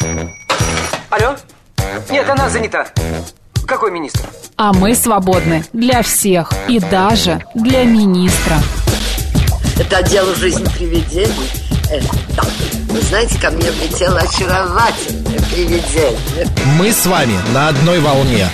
Алло? Нет, она занята. Какой министр? А мы свободны для всех и даже для министра. Это отдел «Жизнь привидений». Так, вы знаете, ко мне влетело очаровательное привидение. Мы с вами на одной волне.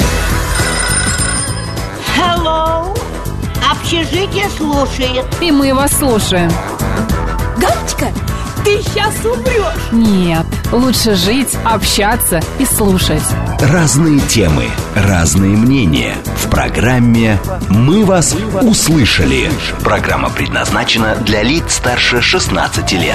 Hello. Общежитие слушает. И мы вас слушаем. Галочка, ты сейчас умрешь. Нет, лучше жить, общаться и слушать. Разные темы, разные мнения. В программе «Мы вас услышали». Программа предназначена для лиц старше 16 лет.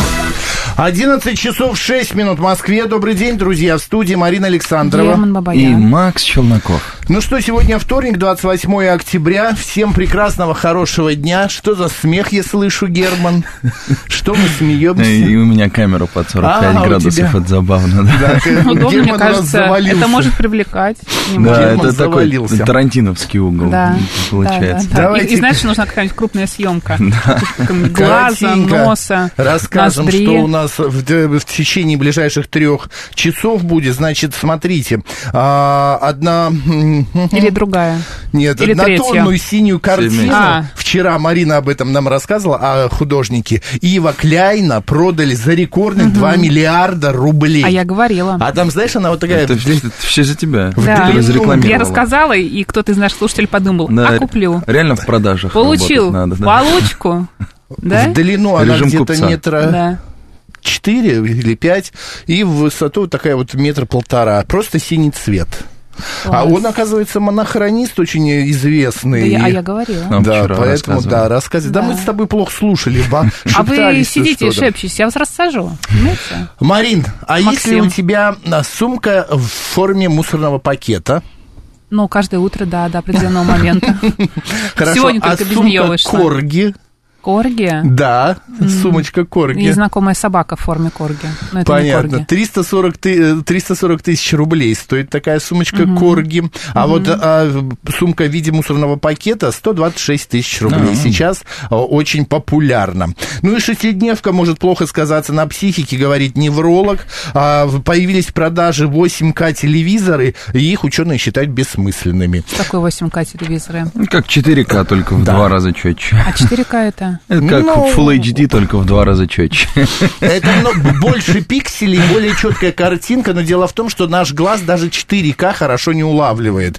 11 часов 6 минут в Москве. Добрый день, друзья. В студии Марина Александрова Герман Бабаян и Макс Челноков. Ну что, сегодня вторник, 28 октября. Всем прекрасного, хорошего дня. Что за смех я слышу, Герман? Что мы смеемся? И у меня камера под 45 градусов, это забавно. Да, удобно, мне Герман кажется, это может привлекать. Да, Герман это такой завалился. тарантиновский угол получается. Да. И знаешь, нужна какая-нибудь крупная съемка. Глаза, носа, расскажем, ноздри. что у нас в течение ближайших 3 часов будет. Значит, смотрите, одна... Или другая. Нет, или однотонную синюю картину. А. Вчера Марина об этом нам рассказывала, о художнике Ива Кляйна продали за рекордных 2 миллиарда рублей. А я говорила. А там, знаешь, она вот такая... Это все за тебя. Да. Ты разрекламировала. Я рассказала, и кто-то из наших слушателей подумал, Да, куплю. Реально в продажах Получил надо, да. получку. Да? В длину она Режим где-то купца. метра 4 или 5, и в высоту такая вот 1,5 метра. Просто синий цвет. Класс. А он, оказывается, монохронист очень известный. Да, я говорила. Нам Да, вчера поэтому, рассказывали. рассказывай. Да, мы с тобой плохо слушали, А вы шептались сидите и что-то. шепчетесь, я вас рассажу. Понимаете? Марин, а если Максим. у тебя сумка в форме мусорного пакета? Ну, каждое утро, да, до определенного момента. Хорошо, Сегодня а только без нее сумка вышла. корги? Корги? Да, сумочка корги. И знакомая собака в форме корги. Но это не Понятно. корги. 340 тысяч рублей стоит такая сумочка корги. А вот сумка в виде мусорного пакета 126 тысяч рублей. Сейчас очень популярна. Ну и шестидневка может плохо сказаться на психике, говорит невролог. Появились в продаже 8К телевизоры, и их ученые считают бессмысленными. Какой 8К телевизоры? Ну, как 4К, только в 2 раза четче. А 4К это? Это как Full HD, только в 2 раза четче. Это больше пикселей, более четкая картинка, но дело в том, что наш глаз даже 4К хорошо не улавливает.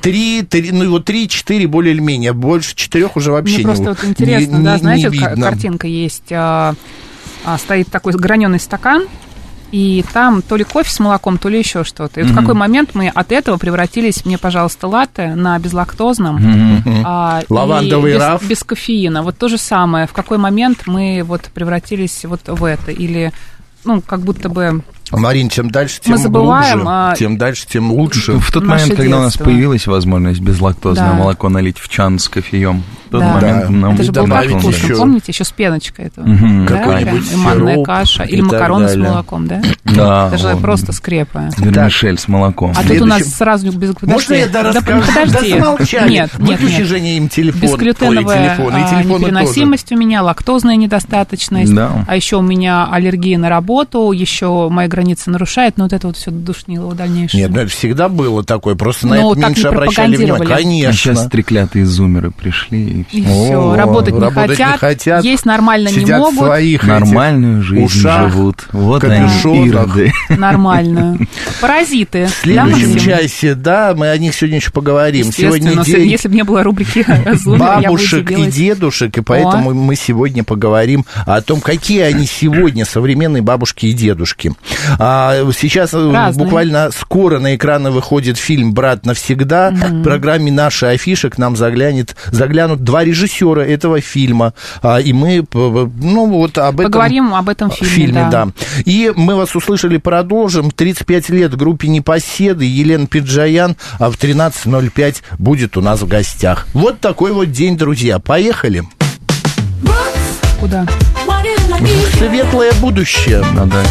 3-4 более или менее, больше 4 уже вообще Мне просто вот интересно, да, знаете, картинка есть, стоит такой граненый стакан, и там то ли кофе с молоком, то ли еще что-то. И вот в какой момент мы от этого превратились, мне, пожалуйста, латте на безлактозном. Лавандовый раф. Без кофеина. Вот то же самое. В какой момент мы вот превратились вот в это? Или, ну, как будто бы... Марин, чем дальше, тем мы забываем, глубже, тем дальше, тем лучше. В тот Наше момент, когда у нас детство. появилась возможность безлактозное молоко налить в чан с кофеем, в тот момент нам это же было так добавить вкусно. еще. Помните, еще с пеночкой этого? Какой-нибудь прям, и манная сироп каша. Или и так макароны с далее. молоком, да? Да. Это же просто скрепа. Вермишель с молоком. А тут у нас сразу без... Можно я расскажу? Подожди. Да смолчали. Нет. Выключи, Женя, им телефон. Бесглютеновая непереносимость у меня, лактозная недостаточность. Да. А еще у меня аллергия на работу, еще мои границы нарушает. Но вот это вот все душнило дальнейшее. Нет, ну это всегда было такое, просто на Ну, это так меньше не обращали внимание. пропагандировали. Конечно. А сейчас треклятые зумеры пришли, и И все. все, работать не хотят, есть нормально не сидят в могут. своих Нормальную жизнь ушах, живут. Вот капюшонах. они, ироды. Нормальную. Паразиты. В следующем часе, да, мы о них сегодня еще поговорим. Сегодня Естественно, день если бы не было рубрики «Зумер», я бы бабушек и удивилась. дедушек, и поэтому мы сегодня поговорим о том, какие они сегодня, современные бабушки и дедушки. Сейчас Разные. буквально скоро на экраны выходит фильм «Брат навсегда». В программе «Наши афиши» к нам заглянут 2 режиссера этого фильма. И мы, ну, вот об этом... Поговорим об этом фильме, да. И мы вас услышали, продолжим. 35 лет группе «Непоседы». Елена Пиджаян в 13:05 будет у нас в гостях. Вот такой вот день, друзья. Поехали. Куда? В светлое будущее.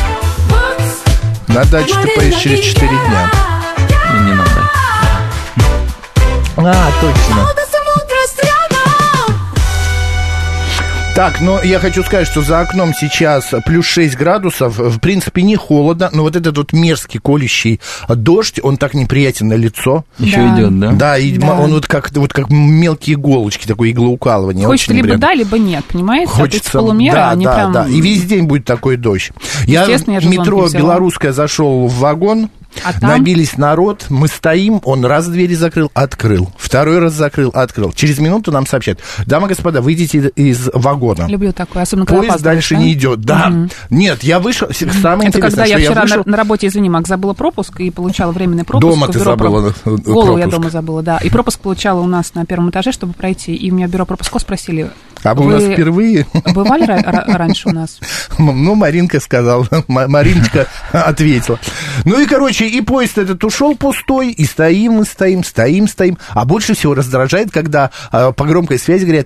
На дачу ты поедешь через 4 дня. Не надо. Точно. Так, но я хочу сказать, что за окном сейчас плюс 6 градусов, в принципе, не холодно, но вот этот вот мерзкий колющий дождь, он так неприятен на лицо. Еще идет, да? Да, и он вот как мелкие иголочки, такое иглоукалывание. Хочется либо да, либо нет, понимаете? Хочется, полумера, да, и весь день будет такой дождь. Я в метро «Белорусское» зашел в вагон. Набились народ, мы стоим, он раз двери закрыл, открыл, второй раз закрыл, открыл. Через минуту нам сообщают: дамы и господа, выйдите из вагона. Люблю такое, особенно когда поезд дальше не идет. Да. Нет, я вышел, самое это интересное, когда я вчера вышел... на работе, извини, Макс, забыла пропуск и получала временный пропуск. Дома ты забыла пропуск. Голову я дома забыла, да. И пропуск получала у нас на первом этаже, чтобы пройти. И у меня бюро пропусков спросили: а вы у нас впервые? Бывали раньше у нас? Ну, Маринка сказала, Мариночка ответила. Ну и, короче, и поезд этот ушел пустой, и стоим. А больше всего раздражает, когда по громкой связи говорят: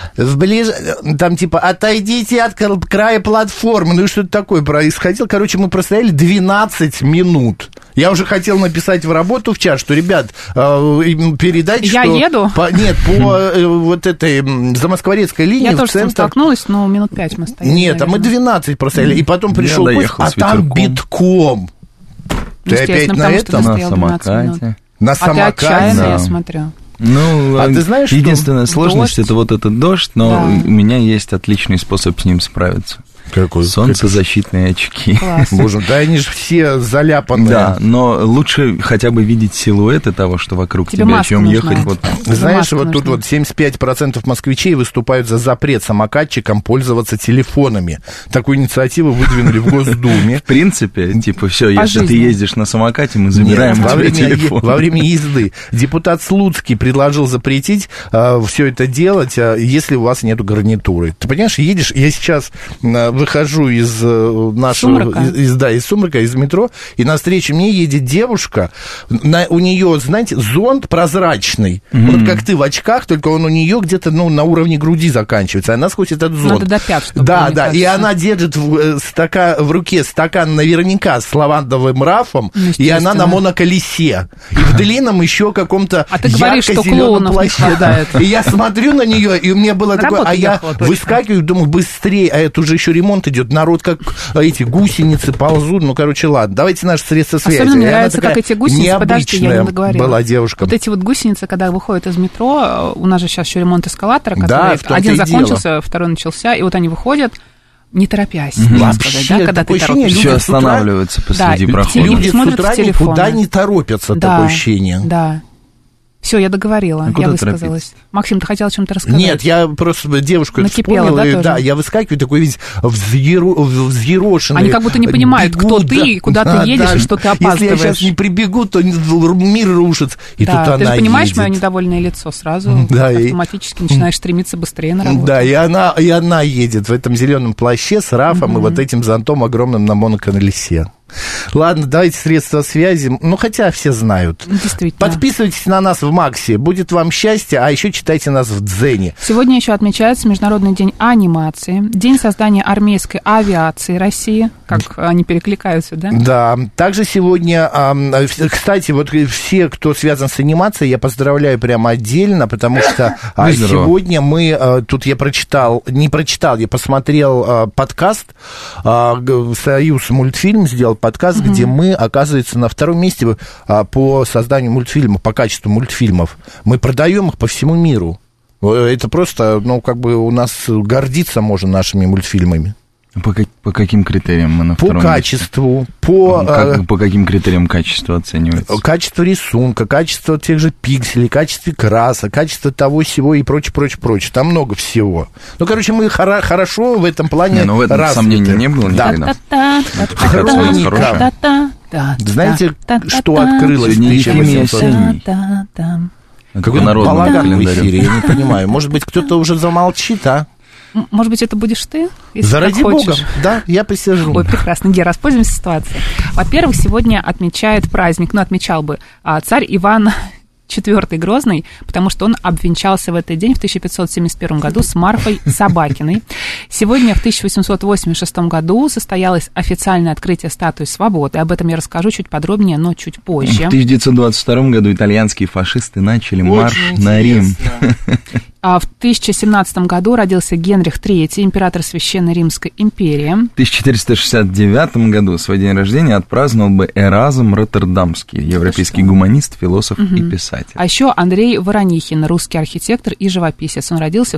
там типа отойдите от края платформы. Ну и что-то такое происходило. Короче, мы простояли 12 минут. Я уже хотел написать в работу в чат, что, ребят, передать, я что... еду? По вот этой Замоскворецкой линии я тоже с ним столкнулась, но минут 5 мы стояли. Нет, а мы 12 простояли, и потом пришел поезд, а там битком. Ты опять на этом? На самокате. На самокате? А ты отчаянно, я смотрю. Ну, ты знаешь, единственная сложность — это вот этот дождь, но у меня есть отличный способ с ним справиться. Какой? Солнцезащитные очки. Класс. Боже, да они же все заляпанные. Да, но лучше хотя бы видеть силуэты того, что вокруг тебя, чем ехать вот... Знаешь, вот тут вот 75% москвичей выступают за запрет самокатчикам пользоваться телефонами. Такую инициативу выдвинули в Госдуме. В принципе, типа, все, если ты ездишь на самокате, мы забираем у тебя телефон. Во время езды депутат Слуцкий предложил запретить все это делать, если у вас нету гарнитуры. Ты понимаешь, едешь, я сейчас... выхожу из нашего, из сумрака, из метро, и навстречу мне едет девушка, у нее, знаете, зонт прозрачный, вот как ты в очках, только он у нее где-то, на уровне груди заканчивается, она сквозь этот зонт. Надо до пят, чтобы да, и она держит в руке стакан наверняка с лавандовым рафом, и она на моноколесе, и в длинном еще каком-то ярко-зеленом плаще. Да. И я смотрю на нее, и у меня было такое, а я выскакиваю, думаю, быстрее, а это уже еще ремонт идет, народ как эти гусеницы ползут, ладно, давайте наши средства связи. Особенно мне нравится, как эти гусеницы, подожди, я не договорила. Была девушка. Вот эти вот гусеницы, когда выходят из метро, у нас же сейчас еще ремонт эскалатора, который один закончился, второй начался, и вот они выходят, не торопясь, вообще, да, когда ты торопишься. Все останавливаются посреди прохода. Люди с утра никуда не торопятся, такое ощущение. Да. Все, я договорила, я высказалась. Торопиться? Максим, ты хотел о чем-то рассказать? Нет, я просто девушку накипела, вспомнил, да, я выскакиваю, такой весь взъерошенный. Они как будто не понимают, кто ты, куда ты едешь, и что ты опаздываешь. Если я сейчас не прибегу, то мир рушится. И тут она едет. Ты же понимаешь мое недовольное лицо сразу, автоматически начинаешь стремиться быстрее на работу. Да, и она едет в этом зеленом плаще с рафом и вот этим зонтом огромным на моноколесе. Ладно, давайте средства связи. Хотя все знают. Действительно. Подписывайтесь на нас в Максе, будет вам счастье, а еще читайте нас в Дзене. Сегодня еще отмечается Международный день анимации, День создания армейской авиации России, как они перекликаются, да? Да, также сегодня, кстати, вот все, кто связан с анимацией, я поздравляю прямо отдельно, потому что сегодня мы, тут я я посмотрел подкаст, Союз мультфильм сделал подкаст, где мы, оказывается, на втором месте по созданию мультфильмов, по качеству мультфильмов. Мы продаем их по всему миру. Это просто, у нас гордиться можно нашими мультфильмами. По каким критериям мы на втором месте? По качеству, по каким критериям качество оценивается? Качество рисунка, качество тех же пикселей, качество красок, качество того всего и прочее. Там много всего. Мы хорошо в этом плане развиты. В этом сомнений не было никогда. Хроника. Знаете, что открылось в 1800? Какой балаган в эфире, я не понимаю. Может быть, кто-то уже замолчит, а? Может быть, это будешь ты, если заради так хочешь. Бога, да, я посижу. Ой, прекрасно, Гера, воспользуемся ситуацией. Во-первых, сегодня отмечает праздник, отмечал бы царь Иван IV Грозный, потому что он обвенчался в этот день в 1571 году с Марфой Собакиной. Сегодня, в 1886 году, состоялось официальное открытие статуи Свободы. Об этом я расскажу чуть подробнее, но чуть позже. В 1922 году итальянские фашисты начали марш на Рим. А в 1017 году родился Генрих III, император Священной Римской империи. В 1469 году свой день рождения отпраздновал бы Эразм Роттердамский, европейский гуманист, философ и писатель. А еще Андрей Воронихин, русский архитектор и живописец. Он родился в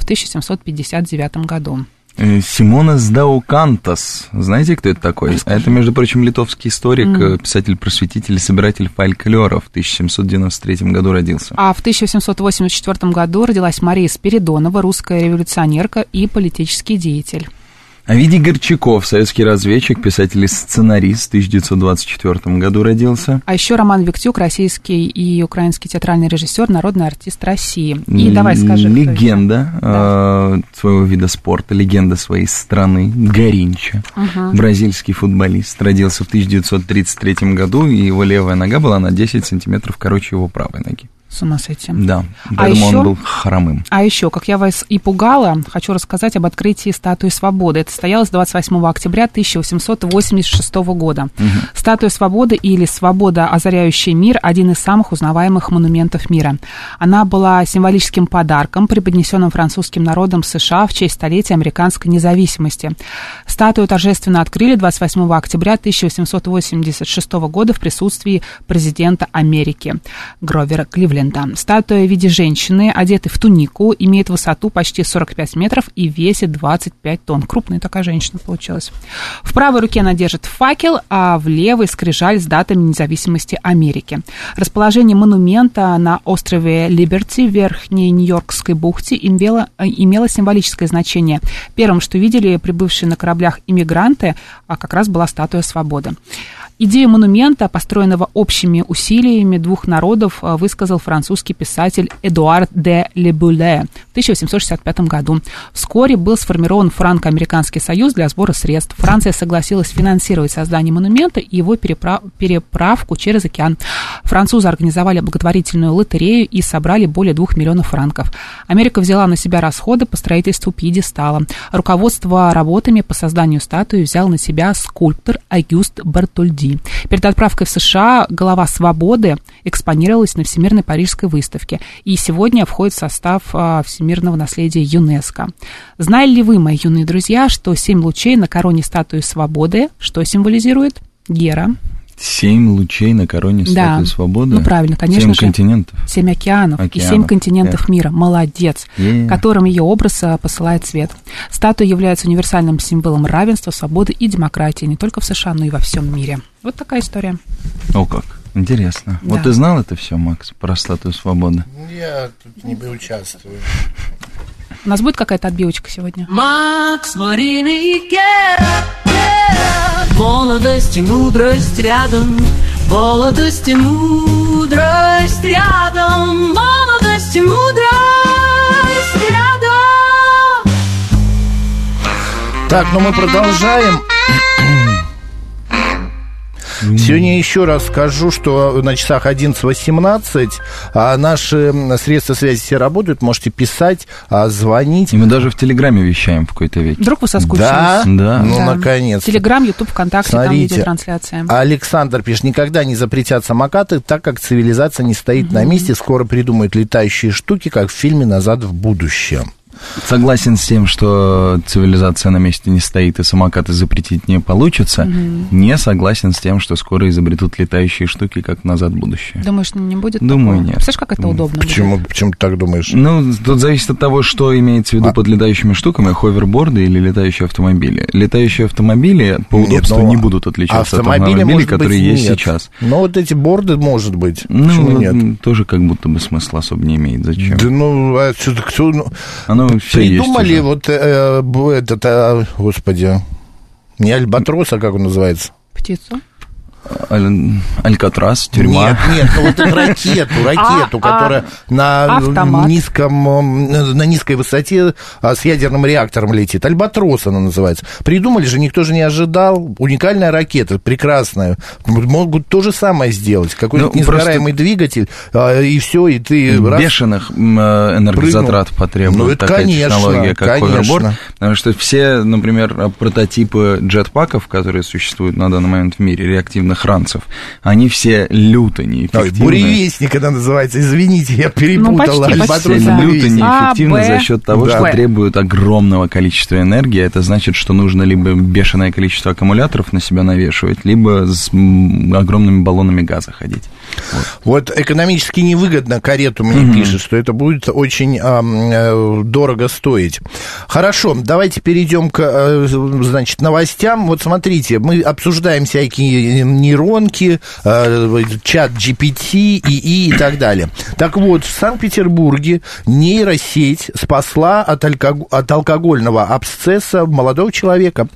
1759 году. Симонас Даукантас. Знаете, кто это такой? Расскажи. Это, между прочим, литовский историк, писатель-просветитель, собиратель фольклора. В 1793 году родился. А в 1784 году родилась Мария Спиридонова, русская революционерка и политический деятель. Овидий Горчаков, советский разведчик, писатель и сценарист, в 1924 году родился. А еще Роман Виктюк, российский и украинский театральный режиссер, народный артист России. И давай скажи. Легенда своего вида спорта, легенда своей страны, Гаринча, бразильский футболист, родился в 1933 году, и его левая нога была на 10 сантиметров короче его правой ноги. С ума сойти. Да, поэтому он был хромым. А еще, как я вас и пугала, хочу рассказать об открытии статуи Свободы. Это состоялось 28 октября 1886 года. Статуя Свободы или «Свобода, озаряющая мир» – один из самых узнаваемых монументов мира. Она была символическим подарком, преподнесенным французским народом США в честь столетия американской независимости. Статую торжественно открыли 28 октября 1886 года в присутствии президента Америки Гровера Кливленда. Статуя в виде женщины, одетой в тунику, имеет высоту почти 45 метров и весит 25 тонн. Крупная такая женщина получилась. В правой руке она держит факел, а в левой скрижаль с датами независимости Америки. Расположение монумента на острове Либерти в Верхней Нью-Йоркской бухте имело символическое значение. Первым, что видели прибывшие на кораблях иммигранты, как раз была статуя Свободы. Идею монумента, построенного общими усилиями двух народов, высказал французский писатель Эдуард де Лебуле в 1865 году. Вскоре был сформирован франко-американский союз для сбора средств. Франция согласилась финансировать создание монумента и его переправку через океан. Французы организовали благотворительную лотерею и собрали более 2 миллионов франков. Америка взяла на себя расходы по строительству пьедестала. Руководство работами по созданию статуи взял на себя скульптор Агюст Бартольди. Перед отправкой в США голова Свободы экспонировалась на Всемирной Парижской выставке и сегодня входит в состав всемирного наследия ЮНЕСКО. Знали ли вы, мои юные друзья, что 7 лучей на короне статуи Свободы что символизирует? Гера. 7 лучей на короне статуи Свободы? Ну, правильно, конечно 7 же. 7 континентов. 7 океанов и 7 континентов мира. Молодец. Которым ее образ посылает свет. Статуя является универсальным символом равенства, свободы и демократии не только в США, но и во всем мире. Вот такая история. О, как. Интересно. Да. Вот ты знал это все, Макс, про статую Свободы? Я тут не участвую. У нас будет какая-то отбивочка сегодня? Макс Мариники, молодость и мудрость рядом, молодость и мудрость рядом, молодость и мудрость рядом. Так, ну мы продолжаем. Сегодня еще раз скажу, что на часах 11:18, а наши средства связи все работают, можете писать, звонить. И мы даже в Телеграме вещаем в какой-то веке. Вдруг вы соскучились? Да. Ну, наконец. Телеграм, Ютуб, ВКонтакте, смотрите, там видеотрансляция. Александр пишет, никогда не запретят самокаты, так как цивилизация не стоит на месте, скоро придумают летающие штуки, как в фильме «Назад в будущее». Согласен с тем, что цивилизация на месте не стоит и самокаты запретить не получится. Не согласен с тем, что скоро изобретут летающие штуки, как «Назад в будущее». Думаешь, не будет Думаю, такого? нет. Представляешь, как это удобно Почему? будет? Почему ты так думаешь? Ну, тут зависит от того, что имеется в виду под летающими штуками, ховерборды или летающие автомобили. Летающие автомобили по удобству не будут отличаться от автомобилей, которые есть сейчас. Но вот эти борды, может быть, ну, почему нет? Тоже как будто бы смысла особо не имеет. Зачем? Да ну, а что-то кто... Оно все придумали вот этот, господи, не альбатрос, а как он называется? Птицу? Алькатрас, тюрьма. Нет, ну вот ракету, которая на низкой высоте с ядерным реактором летит. Альбатрос она называется. Придумали же, никто же не ожидал. Уникальная ракета, прекрасная. Могут то же самое сделать. Какой-то несгораемый двигатель, и все, и ты... Бешеных энергозатрат потребует такая технология, как ховерборд. Потому что все, например, прототипы джетпаков, которые существуют на данный момент в мире, реактивных ранцев, они все люто неэффективны. Буревестник это называется, извините, я перепутал. Все люто неэффективны за счет того, что требуют огромного количества энергии. Это значит, что нужно либо бешеное количество аккумуляторов на себя навешивать, либо с огромными баллонами газа ходить. Вот экономически невыгодно, Карету мне пишет, что это будет очень дорого стоить. Хорошо, давайте перейдем к, значит, новостям. Вот смотрите, мы обсуждаем всякие нейронки, чат GPT, ИИ и так далее. Так вот, в Санкт-Петербурге нейросеть спасла от алкогольного абсцесса молодого человека.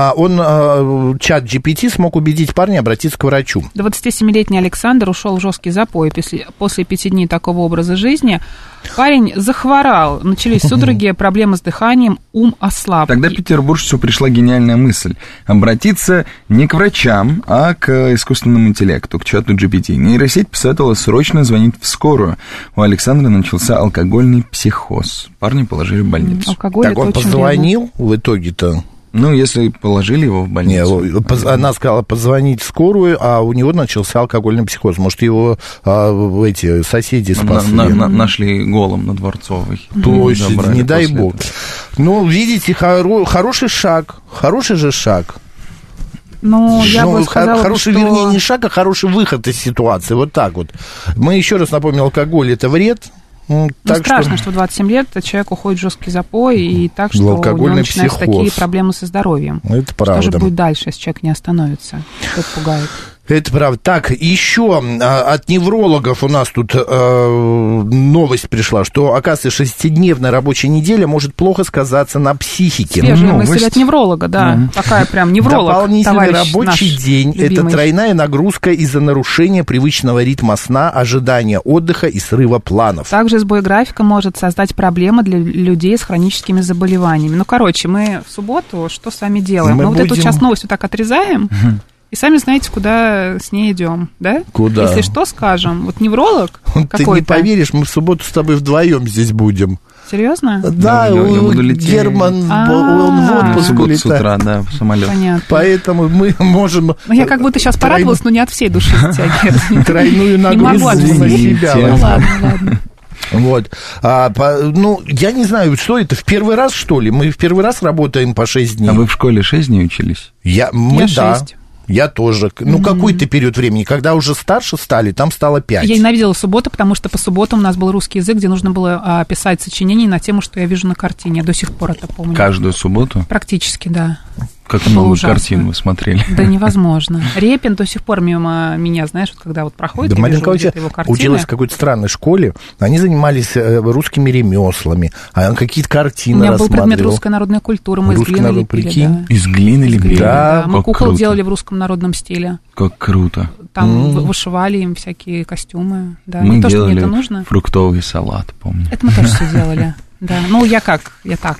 Чат GPT смог убедить парня обратиться к врачу. 27-летний Александр ушел в жесткий запой после 5 дней такого образа жизни. Парень захворал, начались судороги, проблемы с дыханием, ум ослаб. Тогда петербуржцу пришла гениальная мысль обратиться не к врачам, а к искусственному интеллекту, к чату GPT. Нейросеть посоветовала срочно звонить в скорую. У Александра начался алкогольный психоз. Парня положили в больницу. Алкоголь так он позвонил в итоге-то? Ну, если положили его в больницу. Нет, она сказала позвонить в скорую, а у него начался алкогольный психоз. Может, его эти соседи спасли. Нашли голым на Дворцовой. Точно, не дай бог. Ну, видите, хороший шаг. Хороший же шаг. Ну, я бы сказала, хороший, вернее, не шаг, а хороший выход из ситуации. Вот так вот. Мы еще раз напомним, алкоголь – это вред. Страшно, что в 27 лет человек уходит в жесткий запой, и так, что у него начинаются такие проблемы со здоровьем. Это правда. Что же будет дальше, если человек не остановится? Это пугает. Это правда. Так, еще от неврологов у нас тут новость пришла, что, оказывается, 6-дневная рабочая неделя может плохо сказаться на психике. Свежая мысль от невролога, да. Такая прям невролог. Дополнительный рабочий день – это тройная нагрузка из-за нарушения привычного ритма сна, ожидания отдыха и срыва планов. Также сбой графика может создать проблемы для людей с хроническими заболеваниями. Ну, короче, мы в субботу что с вами делаем? Мы вот эту часть новости так отрезаем. И сами знаете, куда с ней идем, да? Куда? Если что, скажем. Вот невролог какой-то... Ты не поверишь, мы в субботу с тобой вдвоем здесь будем. Серьезно? Да, я буду лететь. Герман, он в отпуск улетает. С утра, да, в самолет. Понятно. Поэтому мы можем... Я как будто сейчас порадовалась, но не от всей души затягивает. Тройную нагрузку на себя. Ну ладно. Вот. Я не знаю, что это, в первый раз, что ли? Мы в первый раз работаем по 6 дней. А вы в школе 6 дней учились? Мы 6. Я тоже. Ну, какой-то период времени, когда уже старше стали, там стало 5. Я ненавидела субботу, потому что по субботам у нас был русский язык, где нужно было писать сочинения на тему, что я вижу на картине. Я до сих пор это помню. Каждую субботу? Практически, да. Как много картин вы смотрели? Да невозможно. Репин до сих пор мимо меня, знаешь, вот когда вот проходит, да, я вижу где-то его картины. Училась в какой-то странной школе, они занимались русскими ремеслами, а какие-то картины рассматривал. У меня был предмет русская народная культура, мы из глины лепили. Да. Из глины лепили? Да, мы кукол делали в русском народном стиле. Как круто. Там вышивали им всякие костюмы. Да. Мы не то, делали что мне это нужно. Фруктовый салат, помню. Это мы тоже все делали. Да. Ну, я так.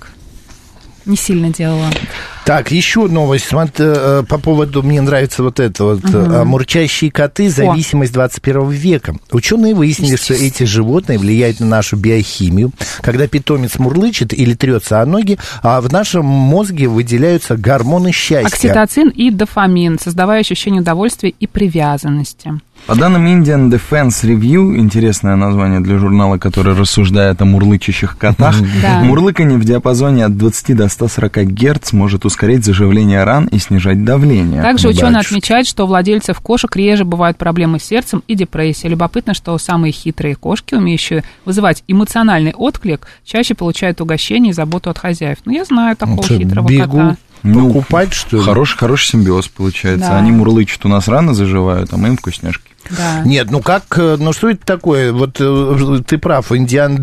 Не сильно делала. Так, еще новость по поводу, мне нравится вот это вот, мурчащие коты, зависимость 21 века. Ученые выяснили, что эти животные влияют на нашу биохимию. Когда питомец мурлычет или трется о ноги, в нашем мозге выделяются гормоны счастья. Окситоцин и дофамин, создавая ощущение удовольствия и привязанности. По данным Indian Defense Review, интересное название для журнала, который рассуждает о мурлычащих котах, мурлыканье в диапазоне от 20 до 140 Гц может ускорять заживление ран и снижать давление. Также ученые отмечают, что у владельцев кошек реже бывают проблемы с сердцем и депрессия. Любопытно, что самые хитрые кошки, умеющие вызывать эмоциональный отклик, чаще получают угощение и заботу от хозяев. Ну, я знаю такого хитрого кота. покупать, что ли? Хороший симбиоз получается. Да. Они мурлычут, у нас рано заживают, а мы им вкусняшки. Да. Нет, ну что это такое? Вот ты прав, Indian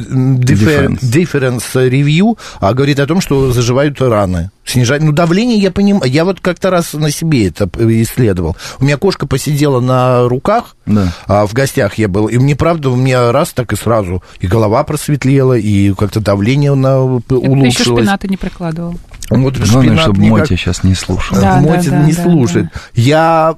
Difference Review говорит о том, что заживают раны. Снижать, давление, я понимаю, я вот как-то раз на себе это исследовал. У меня кошка посидела на руках, в гостях я был, и мне, правда, у меня раз так и сразу и голова просветлела, и как-то давление улучшилось. Ты еще шпината не прикладывал. Вот главное, чтобы Мотя сейчас не слушал. Мотя не слушает. Я...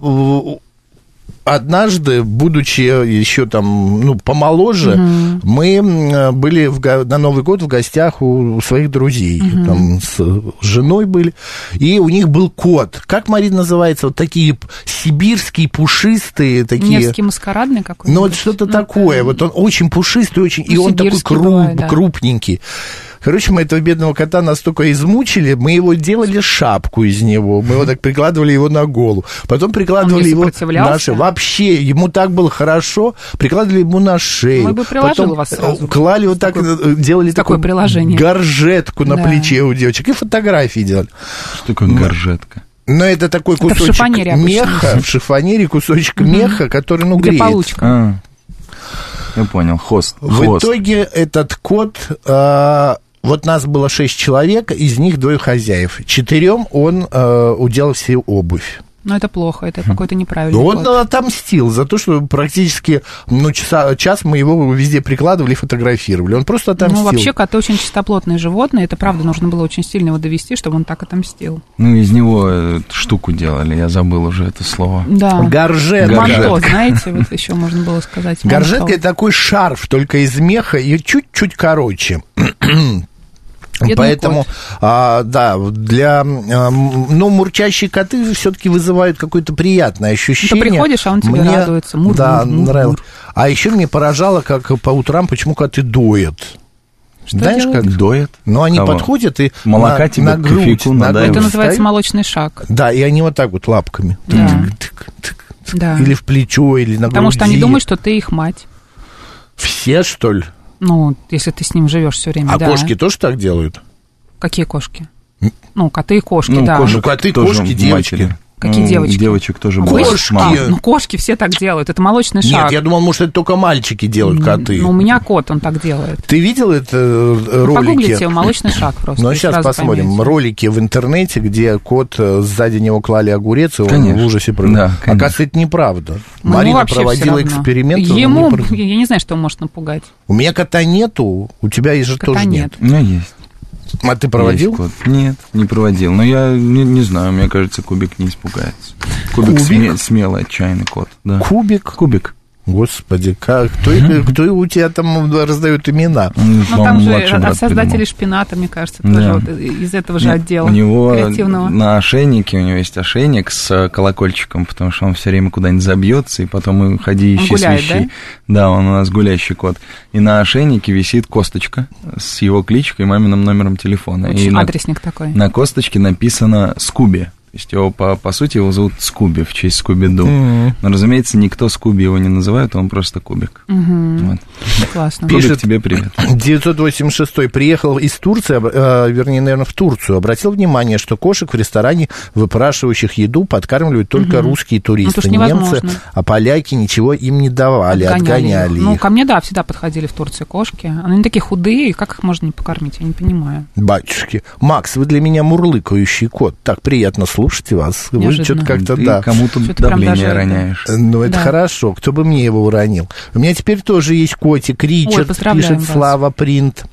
Однажды, будучи еще там, помоложе, мы были на Новый год в гостях у своих друзей. Там с женой были. И у них был кот. Как, Марина, называется? Вот такие сибирские, пушистые. Такие... Невский маскарадный какой-то? Ну, вот что-то такое. Вот он очень пушистый, очень... и он такой крупненький. Короче, мы этого бедного кота настолько измучили, мы его делали шапку из него. Мы его так прикладывали его на голову. Потом прикладывали его на шею. Вообще, ему так было хорошо. Прикладывали ему на шею. Мы бы приложили вас сразу. Клали вот так, делали такое приложение. Горжетку на плече у девочек. И фотографии делали. Что такое горжетка? Но это такой кусочек меха, в шифонере кусочек меха, который, греется. Получка. Я понял, хвост. В итоге этот кот... Вот нас было 6 человек, из них 2 хозяев. 4 он уделал всю обувь. Но это плохо, это какой-то неправильный кот. Он отомстил за то, что практически час мы его везде прикладывали и фотографировали. Он просто отомстил. Вообще коты очень чистоплотные животные. Это правда, нужно было очень сильно его довести, чтобы он так отомстил. Из него штуку делали, я забыл уже это слово. Да. Горжетка. Манто, знаете, вот еще можно было сказать. Горжетка — это такой шарф, только из меха и чуть-чуть короче. Поэтому, для... мурчащие коты все-таки вызывают какое-то приятное ощущение. Ты приходишь, а он тебе радуется. Нравилось. А еще мне поражало, как по утрам, почему коты доят. Что знаешь, делают? как доят? Ну, они подходят и молока тебе на грудь. Это называется молочный шаг. Да, и они вот так вот лапками. Да. Или в плечо, или на груди. Потому что они думают, что ты их мать. Все, что ли? Если ты с ним живешь все время. А кошки тоже так делают? Какие кошки? Коты и кошки, да. Коты, кошки, девочки. Какие девочки? Девочек тоже кошки. Кошки все так делают, это молочный шаг. Нет, я думал, может, это только мальчики делают, коты. У меня кот, он так делает. Ты видел это ролики? Погуглите, молочный шаг просто. Сейчас посмотрим. Поймете. Ролики в интернете, где кот, сзади него клали огурец, и он в ужасе прыгнул. Да, оказывается, это неправда. Марина проводила эксперимент. Ему, я не знаю, что он может напугать. У меня кота нету, у тебя же тоже нет. У меня есть. А ты проводил? Нет, не проводил. Но я не знаю, мне кажется, Кубик не испугается. Кубик? Смелый, отчаянный кот. Да. Кубик? Господи, кто у тебя там раздает имена? Там же от создателей шпината, мне кажется, тоже вот из этого же отдела креативного. У него на ошейнике, у него есть ошейник с колокольчиком, потому что он все время куда-нибудь забьется, и потом ходи ищи свищи. Да, он у нас гулящий кот. И на ошейнике висит косточка с его кличкой и маминым номером телефона. Очень адресник такой. На косточке написано «Скуби». То есть его, по сути, его зовут Скуби, в честь Скуби-Ду. Но, разумеется, никто Скуби его не называет, он просто Кубик. Вот. Классно. Пишет тебе привет. 986-й приехал из Турции, вернее, наверное, в Турцию. Обратил внимание, что кошек в ресторане, выпрашивающих еду, подкармливают только русские туристы. Немцы, а поляки ничего им не давали, отгоняли их. Ко мне, всегда подходили в Турции кошки. Они такие худые, как их можно не покормить, я не понимаю. Батюшки. Макс, вы для меня мурлыкающий кот. Так приятно слушать вас. Вы что-то как-то, ты кому-то давление роняешь. Ну, это хорошо. Кто бы мне его уронил? У меня теперь тоже есть котик. Ричард, пишет Слава Принт.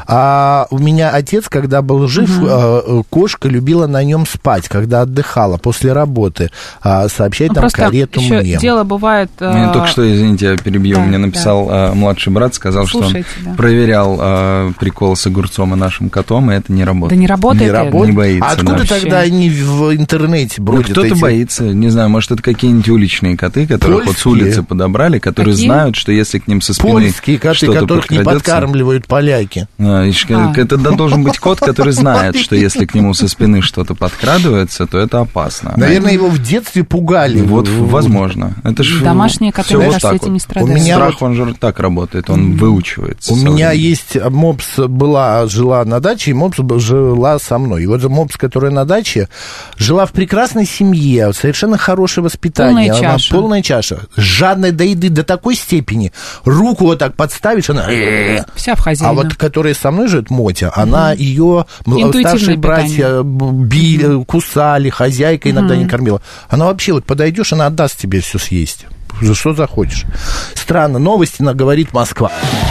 А у меня отец, когда был жив, кошка любила на нем спать, когда отдыхала после работы. Сообщать нам карету мне. Дело бывает... Мне только что, извините, я перебью. Мне написал младший брат, сказал, что он проверял прикол с огурцом и нашим котом, и это не работает. Да не работает? Не боится. А откуда тогда они в интернете бродят? Кто-то боится, не знаю, может, это какие-нибудь уличные коты, которых вот с улицы подобрали, которые знают, что если к ним со спины польские коты, которых не подкармливают поляки. собаки. Это должен быть кот, который знает, что если к нему со спины что-то подкрадывается, то это опасно. Наверное, его в детстве пугали. Вот, возможно. Это же домашние коты как раз этим не страдают. Страх, он же так работает, он выучивается. У меня есть мопс, жила на даче, и мопс жила со мной. И вот мопс, которая на даче, жила в прекрасной семье, совершенно хорошее воспитание. Полная чаша. Жадная до еды до такой степени. Руку вот так подставишь, она... Вся в хозяина. А вот которая со мной живет, Мотя, она ее старшие братья били, кусали, хозяйка иногда не кормила. Она вообще, вот подойдешь, она отдаст тебе все съесть. Что захочешь. Странно. Новости говорит Москва.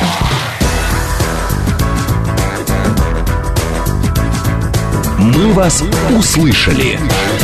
Мы вас услышали.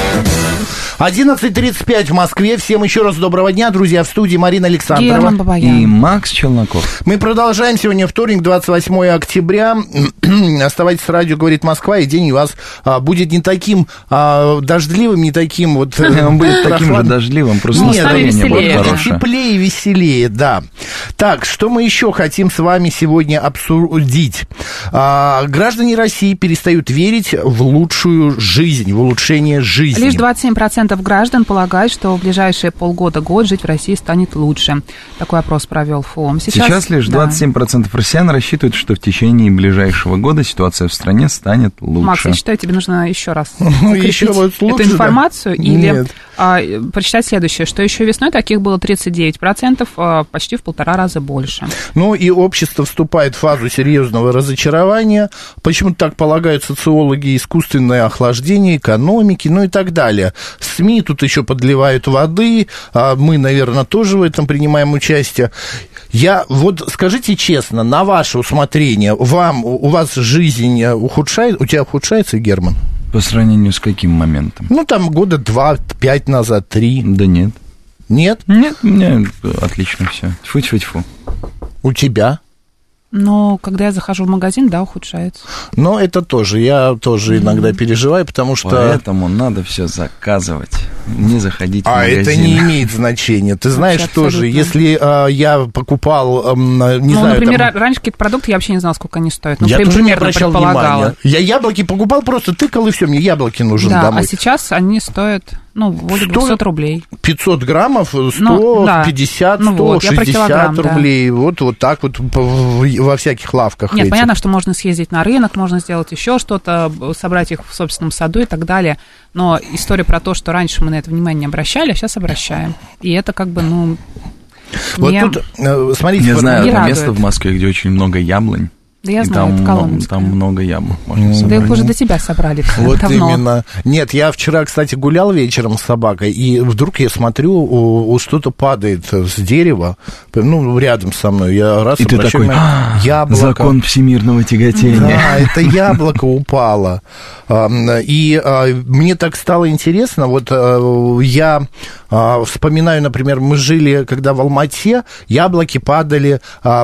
11:35 в Москве. Всем еще раз доброго дня, друзья. В студии Марина Александрова и Макс Челноков. Мы продолжаем. Сегодня вторник, 28 октября. Оставайтесь с радио «Говорит Москва», и день у вас будет не таким дождливым, не таким вот... Он будет таким же дождливым, просто настроение будет хорошее. Теплее и веселее, да. Так, что мы еще хотим с вами сегодня обсудить? Граждане России перестают верить в лучшую жизнь, в улучшение жизни. Лишь 27% граждан полагают, что в ближайшие полгода-год жить в России станет лучше. Такой опрос провел ФОМ. Сейчас лишь 27% россиян рассчитывают, что в течение ближайшего года ситуация в стране станет лучше. Макс, я считаю, тебе нужно еще раз закрепить эту информацию или прочитать следующее, что еще весной таких было 39%, почти в 1,5 раза больше. Ну и общество вступает в фазу серьезного разочарования. Почему-то так полагают социологи, искусственное охлаждение экономики, ну и так далее. СМИ тут еще подливают воды, мы, наверное, тоже в этом принимаем участие. Вот скажите честно, на ваше усмотрение, у вас жизнь ухудшается, у тебя ухудшается, Герман? По сравнению с каким моментом? Ну, там года 2-5 назад, 3. Да нет. Нет? Нет, у меня отлично все. Тьфу-тьфу-тьфу. У тебя? Но когда я захожу в магазин, да, ухудшается. Но это тоже, я тоже иногда переживаю, потому что... Поэтому надо все заказывать, не заходить в магазин. Это не имеет значения. Ты знаешь, тоже, если я покупал, не знаю... например, раньше какие-то продукты я вообще не знала, сколько они стоят. Я тоже не обращал внимания. Я яблоки покупал, просто тыкал, и все, мне яблоки нужны домой. А сейчас они стоят... более 200 рублей. 500 граммов, 150, 160 рублей. Вот так вот во всяких лавках. Нет, понятно, что можно съездить на рынок, можно сделать еще что-то, собрать их в собственном саду и так далее. Но история про то, что раньше мы на это внимание не обращали, а сейчас обращаем. И это как бы, Вот тут, смотрите... Я знаю одно место в Москве, где очень много яблонь. Да я знаю, это Коломенское. Там много яблок можно собрать. Да их уже до тебя собрали. Вот давно. Именно. Нет, я вчера, кстати, гулял вечером с собакой, и вдруг я смотрю, что-то падает с дерева, рядом со мной. Я раз и ты такой, яблоко. Закон всемирного тяготения. Да, это яблоко упало. И мне так стало интересно, я вспоминаю, например, мы жили, когда в Алма-Ате, яблоки падали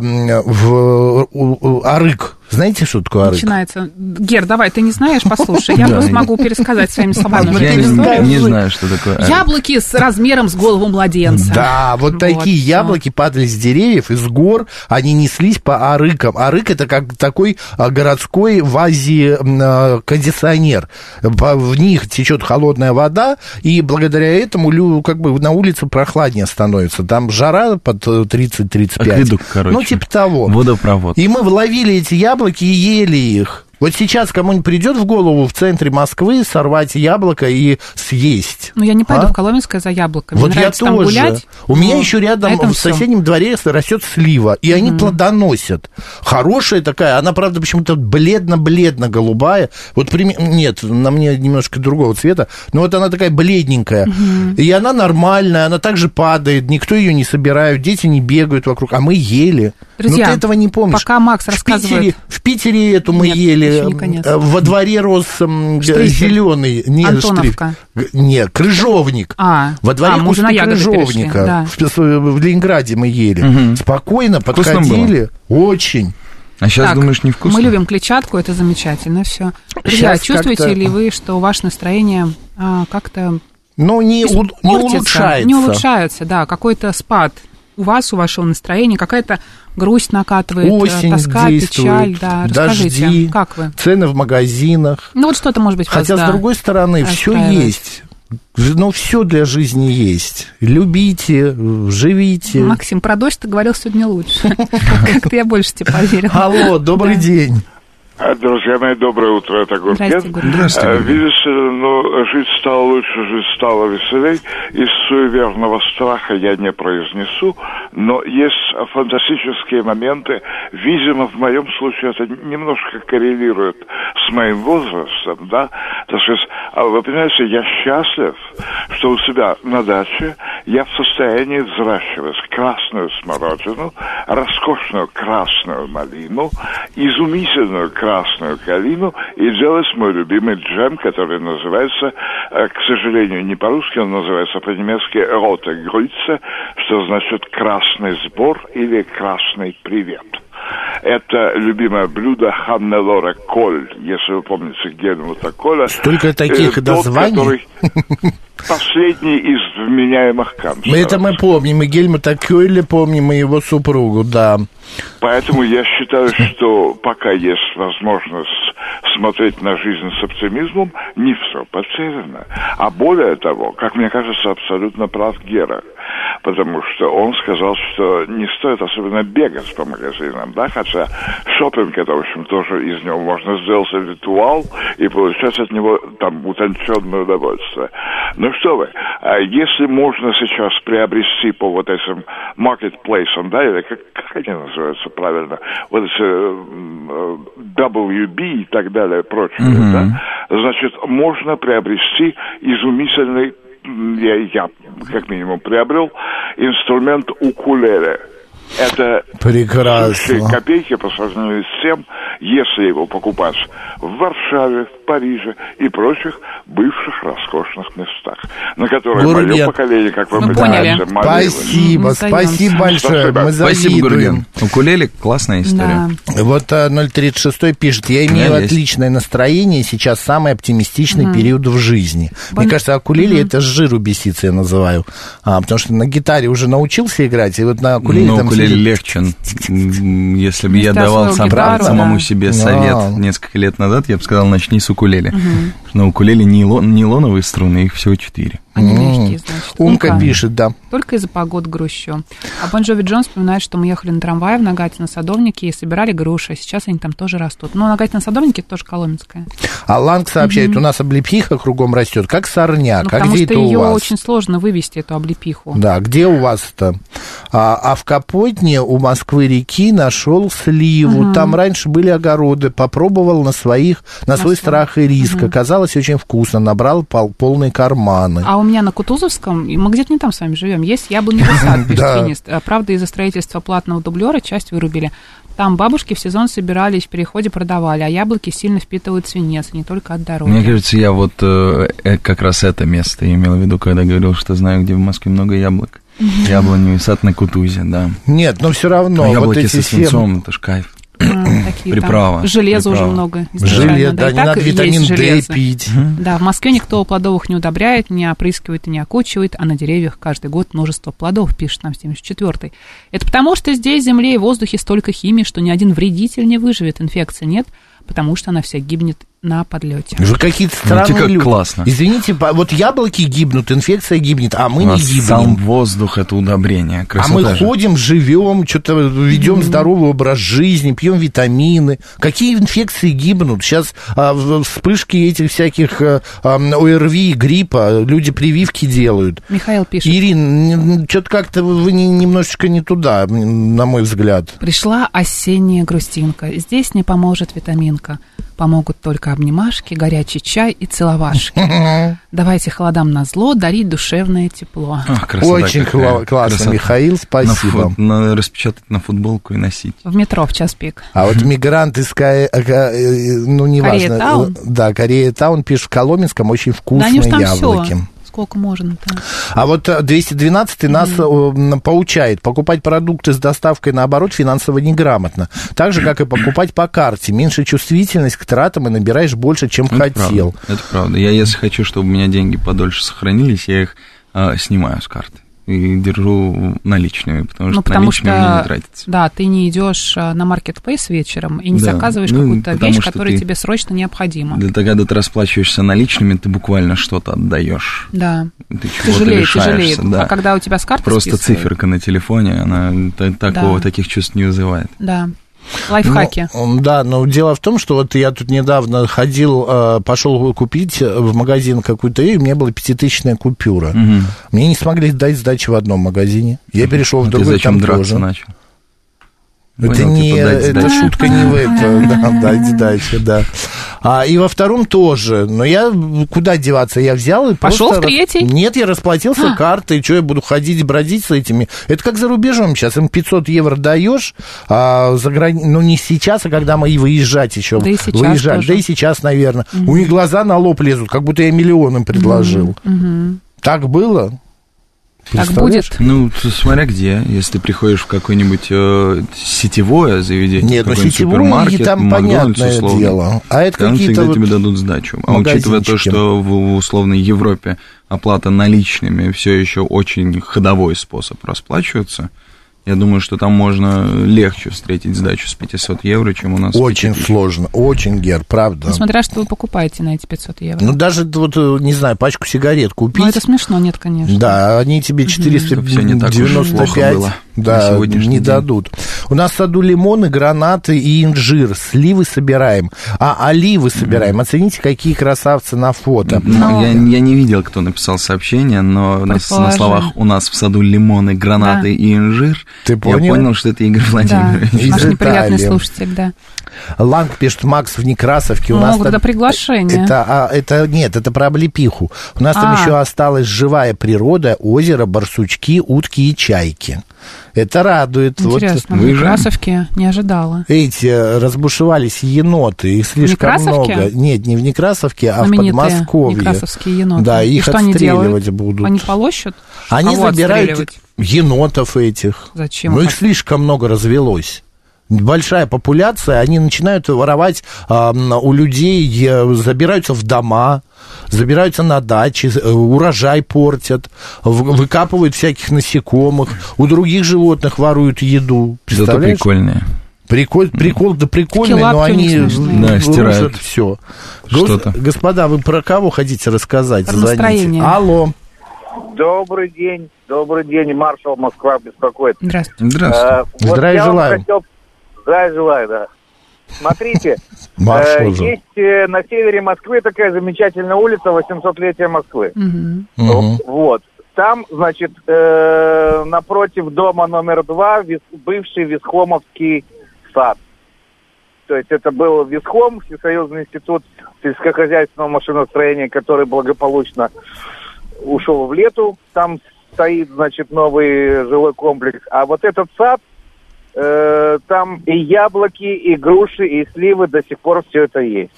в Арык. Знаете, что такое арык? Начинается. Гер, давай, ты не знаешь, послушай. Я просто могу пересказать своими словами. Я не знаю, что такое арык. Яблоки с размером с голову младенца. Да, вот такие яблоки падали с деревьев, из гор, они неслись по арыкам. Арык — это как такой городской в Азии кондиционер. В них течет холодная вода, и благодаря этому как бы на улице прохладнее становится. Там жара под 30-35. Акведук, короче. Типа того. Водопровод. И мы ловили эти яблоки и ели их. Вот сейчас кому-нибудь придет в голову в центре Москвы сорвать яблоко и съесть? Я не пойду в Коломенское за яблоками. Вот я тоже. Гулять, у меня еще рядом в соседнем дворе растет слива, и они плодоносят. Хорошая такая, она, правда, почему-то бледно-голубая. Нет, на мне немножко другого цвета, но вот она такая бледненькая. И она нормальная, она также падает, никто ее не собирает, дети не бегают вокруг, а мы ели. Друзья, ты этого не помнишь. Пока Макс рассказывает... В Питере эту мы ели. Во дворе рос зеленый. Антоновка. Нет, крыжовник. Во дворе кусты крыжовника. В Ленинграде мы ели. Спокойно подходили. Очень. А сейчас думаешь, невкусно? Мы любим клетчатку, это замечательно все. Друзья, чувствуете ли вы, что ваше настроение как-то... не улучшается. Не улучшается, да. Какой-то спад у вас, у вашего настроения, какая-то грусть накатывает, осень тоска, действует, печаль. Да, дожди, расскажите, как вы? цены в магазинах. Ну, вот что-то, может быть, вас, Хотя, с другой стороны, все есть. Ну, все для жизни есть. Любите, живите. Максим, про дождь ты говорил сегодня лучше. Как-то я больше тебе поверила. Алло, добрый день. Друзья мои, доброе утро, это Гурген. Здравствуйте. Видите, жить стало лучше, жизнь стала веселей. Из суеверного страха я не произнесу, но есть фантастические моменты. Видимо, в моем случае это немножко коррелирует с моим возрастом, да. Так сказать, вы понимаете, я счастлив, что у себя на даче я в состоянии взращивать красную смородину, роскошную красную малину, изумительную красную калину и делать мой любимый джем, который называется, к сожалению, не по-русски, он называется по-немецки «роте грюйце», что значит «красный сбор» или «красный привет». Это любимое блюдо Ханнелора Коль, если вы помните Гельмута Коля. Столько таких названий. Последний из вменяемых канцлеров. Это мы помним, и Гельмута Кёля помним, и его супругу, да. Поэтому я считаю, что пока есть возможность смотреть на жизнь с оптимизмом, не все потеряно. А более того, как мне кажется, абсолютно прав Гера. Потому что он сказал, что не стоит особенно бегать по магазинам, да, хотя шопинг, это, в общем, тоже из него можно сделать ритуал и получать от него там утонченное удовольствие. Ну что вы, если можно сейчас приобрести по вот этим маркетплейсам, да, или как они называются правильно, вот эти WB и так далее, прочее, да, значит, можно приобрести изумительный, я как минимум приобрел, инструмент укулеле. Это прекрасно. Копейки по сравнению с тем, если его покупать в Варшаве, в Париже и прочих бывших роскошных местах, на которые мое поколение, как вы понимаете, молилось. Спасибо большое. Мы Спасибо, Гурген. Укулеле классная история. Да. Вот 036 пишет: я имею отличное настроение, сейчас самый оптимистичный период в жизни. Мне кажется, укулеле это с жиру беситься, я называю. Потому что на гитаре уже научился играть, и вот на укулеле там укулеле легче. Если бы я давал самому себе совет несколько лет назад, я бы сказал, начни с укулеле. На укулеле нейлоновые струны, их всего 4. Они мягкие, значит. Умка пишет, да. Только из-за погод грущу. А Бон Джови Джон вспоминает, что мы ехали на трамвае в Нагатино-Садовнике и собирали груши. Сейчас они там тоже растут. Но Нагатино-Садовники это тоже коломенская. А Ланг сообщает, у нас облепиха кругом растет, как сорняк. Потому где что это ее очень сложно вывести, эту облепиху. Да, где у вас-то? А в Капотне у Москвы-реки нашел сливу. Там раньше были огороды. Попробовал на свой страх и риск. Оказалось очень вкусно. Набрал полные карманы. А у меня на Кутузовском, мы где-то не там с вами живем, есть яблоневый сад, пишет Финист. Правда, из-за строительства платного дублера часть вырубили. Там бабушки в сезон собирались, в переходе продавали, а яблоки сильно впитывают свинец, не только от дороги. Мне кажется, я вот как раз это место имел в виду, когда говорил, что знаю, где в Москве много яблок. Яблоневый сад на Кутузе, да. Нет, но все равно. Яблоки со свинцом, это ж кайф. Приправа. Железа уже много. Железо, да, не надо витамин D пить. Да, в Москве никто плодовых не удобряет, не опрыскивает и не окучивает, а на деревьях каждый год множество плодов, пишет нам 74-й. Это потому, что здесь в земле и воздухе столько химии, что ни один вредитель не выживет, инфекции нет, потому что она вся гибнет на подлете. Вы какие-то странные люди. Классно. Извините, вот яблоки гибнут, инфекция гибнет, а мы не гибнем. Сам воздух — это удобрение. Красота мы ходим, живем, что-то ведем здоровый образ жизни, пьем витамины. Какие инфекции гибнут? Сейчас вспышки этих всяких ОРВИ, гриппа, люди прививки делают. Михаил пишет. Ирина, что-то как-то вы немножечко не туда, на мой взгляд. Пришла осенняя грустинка. Здесь не поможет витаминка. Помогут только обнимашки, горячий чай и целовашки. Давайте холодам назло дарить душевное тепло. Очень классно, красота. Михаил, спасибо. Надо распечатать на футболку и носить. В метро в час пик. А вот мигрант из неважно. Да, Корея-таун пишет, в Коломенском очень вкусные яблоки. Сколько можно-то? А вот 212-й нас поучает. Покупать продукты с доставкой, наоборот, финансово неграмотно. Так же, как и покупать по карте. Меньше чувствительность к тратам и набираешь больше, чем хотел. Это правда. Я, если хочу, чтобы у меня деньги подольше сохранились, я их снимаю с карты. и держу наличными, потому что наличными мне не тратится. Да, ты не идешь на маркетплейс вечером и не заказываешь какую-то вещь, которая тебе срочно необходима. Когда ты расплачиваешься наличными, ты буквально что-то отдаешь. Да. Ты чего-то лишаешься. Да. А когда у тебя с карты просто циферка на телефоне, она таких чувств не вызывает. Да. Лайфхаки. Да, но дело в том, что вот я тут недавно пошел купить в магазин какую-то, и у меня была 5000-я купюра. Мне не смогли дать сдачи в одном магазине. Я перешел в другой, там драться тоже. Начал? Это шутка не в это, дать сдачи, да. И во втором тоже. Но я куда деваться? Я взял и пошел в третий? Нет, я расплатился картой. Что я буду ходить, бродить с этими? Это как за рубежом сейчас. Им 500 евро даешь, ну не сейчас, а когда мы и выезжать еще. Да и сейчас выезжать. Тоже. Да и сейчас, наверное. У них глаза на лоб лезут, как будто я миллион им предложил. Так было? Так будет? Ну, смотря где. Если ты приходишь в какое-нибудь сетевое заведение, нет, какой-нибудь супермаркет, там понятное дело. А это там какие-то всегда тебе дадут сдачу. А учитывая то, что в условной Европе оплата наличными все еще очень ходовой способ расплачиваться, я думаю, что там можно легче встретить сдачу с 500 евро, чем у нас. Очень сложно, очень, Гер, правда. Ну, смотря что вы покупаете на эти 500 евро. Ну, даже, вот, не знаю, пачку сигарет купить. Ну, это смешно, нет, конечно. Да, они тебе 495 да, не дадут. У нас в саду лимоны, гранаты и инжир, сливы собираем, оливы собираем. Оцените, какие красавцы на фото. Я не видел, кто написал сообщение, но на словах «у нас в саду лимоны, гранаты и инжир». Ты понял? Я понял, что это Игорь Владимирович. Да, наш неприятный слушатель, да. Ланг пишет, Макс в Некрасовке. Это приглашение. Нет, это про облепиху. У нас там еще осталась живая природа, озеро, барсучки, утки и чайки. Это радует. Интересно, в Некрасовке не ожидала. Эти разбушевались еноты, их слишком много. Нет, не в Некрасовке, а в Подмосковье. Некрасовские еноты. Да, их отстреливать будут. Они полощут? Они забирают енотов этих. Зачем? Ну, их слишком много развелось. Большая популяция, они начинают воровать у людей, забираются в дома, забираются на дачи, урожай портят, выкапывают всяких насекомых, у других животных воруют еду. Зато прикольные. Прикол, да прикольный, но они стирают все. Что-то. Господа, вы про кого хотите рассказать? Про настроение. Алло. Добрый день, маршал Москва беспокоит. Здравствуйте. Здравия желаю. Здравия желаю, да. Смотрите, есть на севере Москвы такая замечательная улица, 800-летие Москвы. Вот. Там, значит, напротив дома номер 2 бывший Висхомовский сад. То есть это был Висхом, Всесоюзный институт сельскохозяйственного машиностроения, который благополучно ушел в лету. Там стоит, значит, новый жилой комплекс. А вот этот сад, там и яблоки, и груши, и сливы, до сих пор все это есть.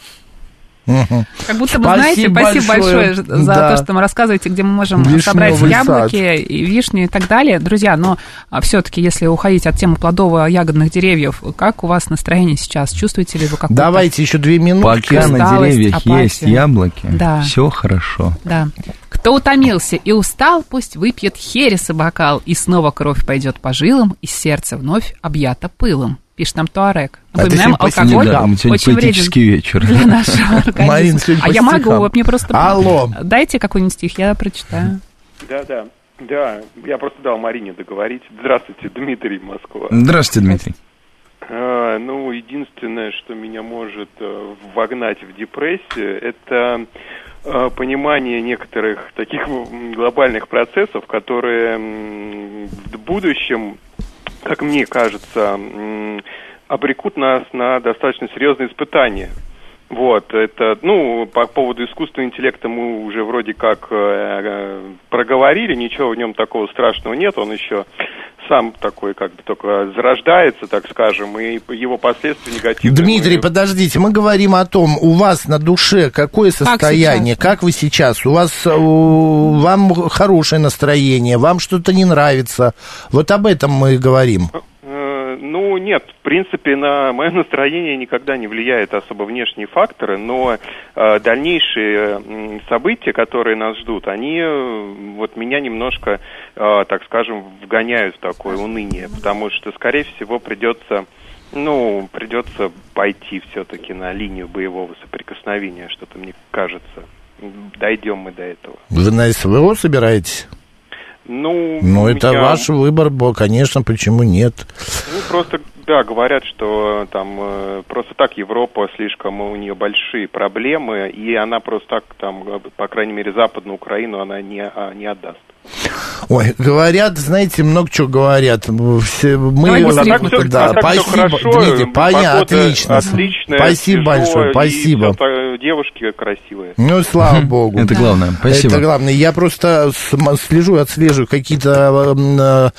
Как будто бы, знаете, спасибо большое за то, что мы рассказываете, где мы можем собрать яблоки, и вишни и так далее. Друзья, но все-таки, если уходить от темы плодово-ягодных деревьев, как у вас настроение сейчас? Чувствуете ли вы какую-то... Давайте еще 2 минутки. Пока на деревьях есть яблоки, все хорошо. Да. Кто утомился и устал, пусть выпьет хереса бокал, и снова кровь пойдет по жилам, и сердце вновь объято пылом. Пишет нам Туарек. Напоминаем, алкоголь очень вреден вечер. Для нашего организма. Марин, а я могу, вот мне просто... Алло. Дайте какой-нибудь стих, я прочитаю. Да, я просто дал Марине договорить. Здравствуйте, Дмитрий, Москва. Здравствуйте, Дмитрий. Ну, единственное, что меня может вогнать в депрессию, это понимание некоторых таких глобальных процессов, которые в будущем, как мне кажется, обрекут нас на достаточно серьезные испытания. Вот, это, ну, по поводу искусственного интеллекта мы уже вроде как проговорили, ничего в нем такого страшного нет, он еще сам такой, как бы, только зарождается, так скажем, и его последствия негативные. Дмитрий, подождите, мы говорим о том, у вас на душе какое состояние, как вы сейчас, вам хорошее настроение, вам что-то не нравится, вот об этом мы говорим. Ну, нет, в принципе, на мое настроение никогда не влияют особо внешние факторы, но дальнейшие события, которые нас ждут, они вот меня немножко, так скажем, вгоняют в такое уныние, потому что, скорее всего, придется пойти все-таки на линию боевого соприкосновения, что-то мне кажется. Дойдем мы до этого. Вы на СВО собираетесь? Ну, это ваш выбор, конечно, почему нет? Ну, просто, да, говорят, что там просто так Европа слишком, у нее большие проблемы, и она просто так, там, по крайней мере, Западную Украину она не отдаст. Ой, говорят, знаете, много чего говорят. Мы, да, спасибо, Дмитрий, понятно, отлично. Спасибо большое, спасибо. Девушки красивые. Ну, слава богу. Это главное, спасибо. Это главное. Я просто отслеживаю какие-то,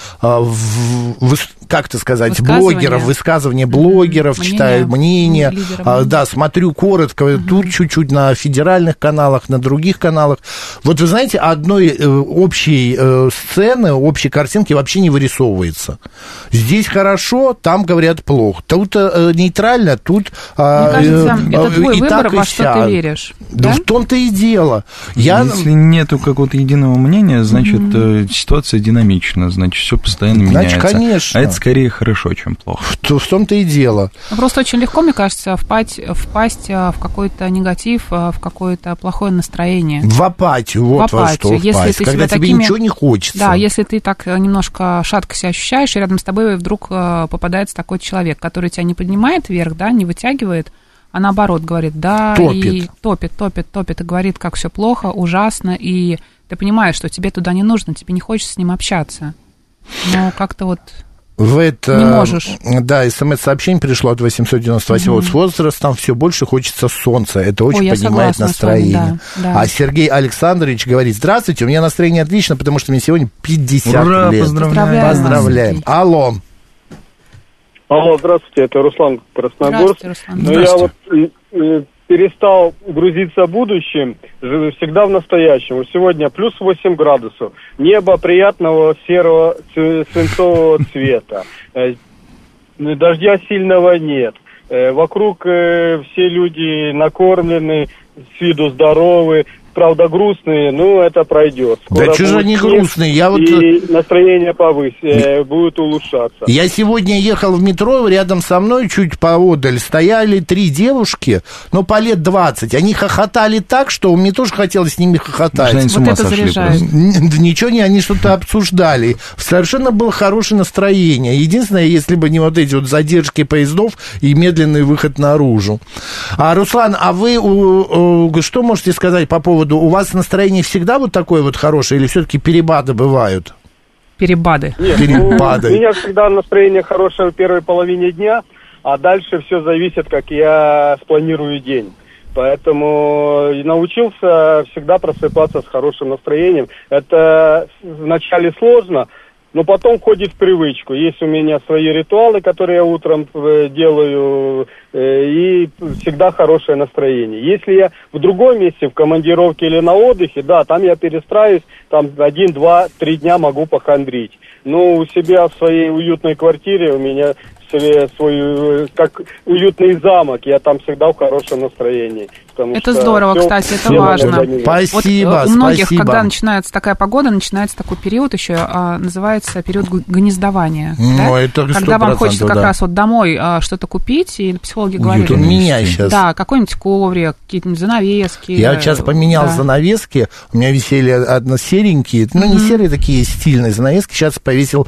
как это сказать, блогеров, высказывания блогеров, читаю мнения. Да, смотрю коротко, тут чуть-чуть на федеральных каналах, на других каналах. Вот вы знаете, одной общей сцены, общей картинки вообще не вырисовывается. Здесь хорошо, там говорят плохо. Тут нейтрально, тут мне кажется, это твой выбор, во что ты веришь. Да, в том-то и дело. Если нету какого-то единого мнения, значит, ситуация динамична, значит, все постоянно меняется. Конечно. А это скорее хорошо, чем плохо. В том-то и дело. Просто очень легко, мне кажется, впасть в какой-то негатив, в какое-то плохое настроение. В апатию, вот во что впасть. Если ты когда тебе ничего не хочется. Да, если ты так немножко шатко себя ощущаешь, и рядом с тобой вдруг попадается такой человек, который тебя не поднимает вверх, да, не вытягивает, а наоборот говорит, да, и топит, и говорит, как все плохо, ужасно, и ты понимаешь, что тебе туда не нужно, тебе не хочется с ним общаться. Но как-то вот... не можешь. Да, смс-сообщение пришло от 898. С возрастом все больше хочется солнца. Это очень поднимает настроение. Да. А Сергей Александрович говорит: здравствуйте, у меня настроение отлично, потому что мне сегодня 50 лет. Поздравляем. Алло, здравствуйте, это Руслан Красногорск. Я вот перестал грузиться будущим, всегда в настоящем. Сегодня плюс 8 градусов. Небо приятного серого свинцового цвета. Дождя сильного нет. Вокруг все люди накормлены, с виду здоровы. Правда, грустные, но это пройдет. Скоро да что же они грустные? И настроение будет улучшаться. Я сегодня ехал в метро, рядом со мной, чуть поодаль, стояли 3 девушки, но по лет 20. Они хохотали так, что мне тоже хотелось с ними хохотать. Вот это заряжает. Ничего не, они что-то обсуждали. Совершенно было хорошее настроение. Единственное, если бы не вот эти вот задержки поездов и медленный выход наружу. Руслан, а вы что можете сказать по поводу, у вас настроение всегда вот такое вот хорошее, или все-таки перепады бывают? Перепады. Нет, у меня всегда настроение хорошее в первой половине дня, а дальше все зависит, как я спланирую день. Поэтому научился всегда просыпаться с хорошим настроением. Это вначале сложно, но потом входит в привычку. Есть у меня свои ритуалы, которые я утром делаю, и всегда хорошее настроение. Если я в другом месте, в командировке или на отдыхе, да, там я перестраиваюсь, там 1, 2, 3 дня могу похандрить. Но у себя в своей уютной квартире у меня свой, как уютный замок, я там всегда в хорошем настроении. Это здорово, кстати, это важно. Спасибо, вот у многих, когда начинается такая погода, начинается такой период еще, называется период гнездования. Ну, да? Это когда вам хочется как раз вот домой что-то купить, и психологи говорят, меня сейчас. Да, какой-нибудь коврик, какие-нибудь занавески. Я сейчас поменял занавески, у меня висели одно серенькие, не серые такие стильные занавески, сейчас повесил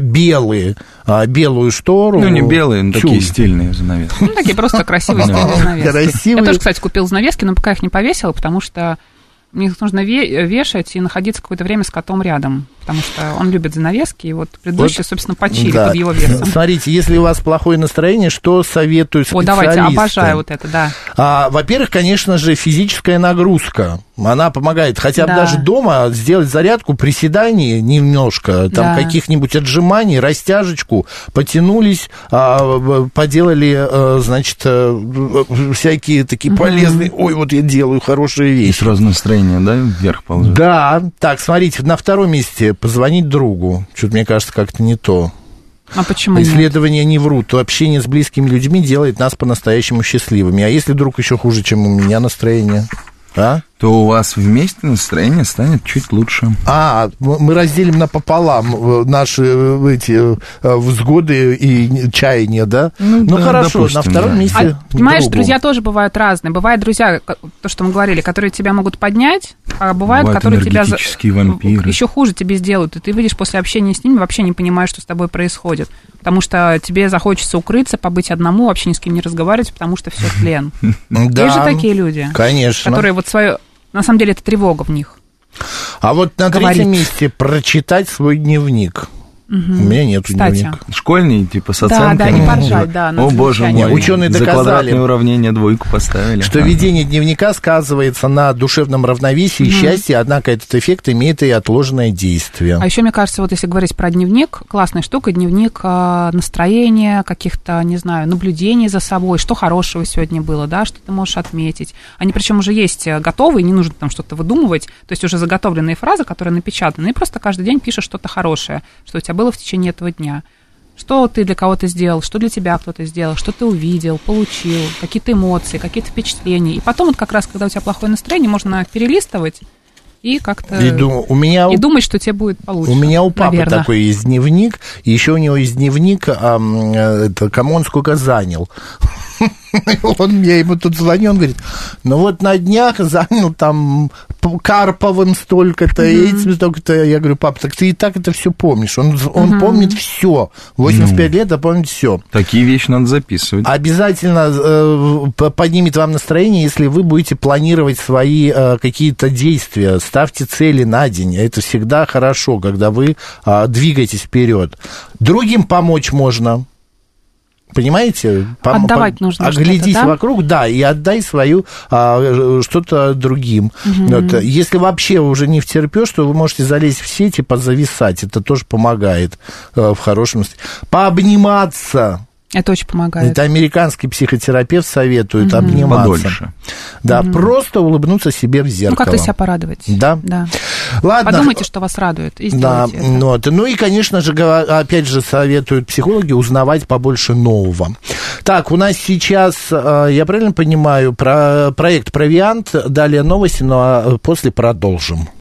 белую штору. Ну, не белые, но такие стильные занавески. Ну, такие просто красивые стильные занавески. Я тоже, кстати, купил занавески, но пока их не повесила, потому что их нужно вешать и находиться какое-то время с котом рядом, потому что он любит занавески, и вот предыдущие, собственно, почили под его весом. Смотрите, если у вас плохое настроение, что советуют специалисты? Давайте, обожаю вот это, да. Во-первых, конечно же, физическая нагрузка. Она помогает хотя бы даже дома сделать зарядку, приседаний немножко, там каких-нибудь отжиманий, растяжечку, потянулись, поделали, значит, всякие такие полезные, ой, вот я делаю хорошие вещи. И сразу настроение, да, вверх ползет? Да, так, смотрите, на втором месте позвонить другу, что-то, мне кажется, как-то не то. А почему исследования не врут, то общение с близкими людьми делает нас по-настоящему счастливыми. А если вдруг еще хуже, чем у меня настроение? То у вас вместе настроение станет чуть лучше. Мы разделим напополам наши эти взгоды и чаяния, да? Ну хорошо, допустим, на втором месте. Понимаешь, друзья тоже бывают разные. Бывают друзья, то, что мы говорили, которые тебя могут поднять, а бывают которые тебя вампиры. Еще хуже тебе сделают. И ты выйдешь после общения с ними, вообще не понимаешь, что с тобой происходит. Потому что тебе захочется укрыться, побыть одному, вообще ни с кем не разговаривать, потому что все тлен. Есть же такие люди. Конечно. Которые вот свое... На самом деле это тревога в них. А вот на третьем месте прочитать свой дневник. У меня нет дневника. Школьный, типа, с оценками. Да, не поржать, да. О, боже мой, ученые доказали, за квадратные уравнения 2 поставили. Что ведение дневника сказывается на душевном равновесии и счастье, однако этот эффект имеет и отложенное действие. А еще, мне кажется, вот если говорить про дневник, классная штука, дневник настроения, каких-то, не знаю, наблюдений за собой, что хорошего сегодня было, да, что ты можешь отметить. Они причем уже есть готовые, не нужно там что-то выдумывать, то есть уже заготовленные фразы, которые напечатаны, и просто каждый день пишешь что-то хорошее, что у тебя было в течение этого дня. Что ты для кого-то сделал, что для тебя кто-то сделал, что ты увидел, получил, какие-то эмоции, какие-то впечатления. И потом вот как раз, когда у тебя плохое настроение, можно перелистывать и как-то... И думать, что тебе будет получше. У меня у папы такой есть дневник, и еще у него есть дневник, кому он сколько занял. Я ему тут звоню, он говорит, ну вот на днях занял там Карповым столько-то, этим столько-то. Я говорю, папа, так ты и так это все помнишь. Он помнит все. 85 лет, а помнит все. Такие вещи надо записывать. Обязательно поднимет вам настроение, если вы будете планировать свои какие-то действия. Ставьте цели на день. Это всегда хорошо, когда вы двигаетесь вперед. Другим помочь можно. Понимаете? Отдавать нужно. Оглядись вокруг, да, и отдай свою что-то другим. Вот. Если вообще уже не втерпёшь, то вы можете залезть в сеть и позависать. Это тоже помогает в хорошем смысле. Пообниматься. Это очень помогает. Это американский психотерапевт советует обниматься. Подольше. Да, просто улыбнуться себе в зеркало. Ну, как-то себя порадовать. Да. Ладно. Подумайте, что вас радует, и сделайте это. Вот. Ну и, конечно же, опять же, советуют психологи узнавать побольше нового. Так, у нас сейчас, я правильно понимаю, про проект «Провиант», далее новости, но после продолжим.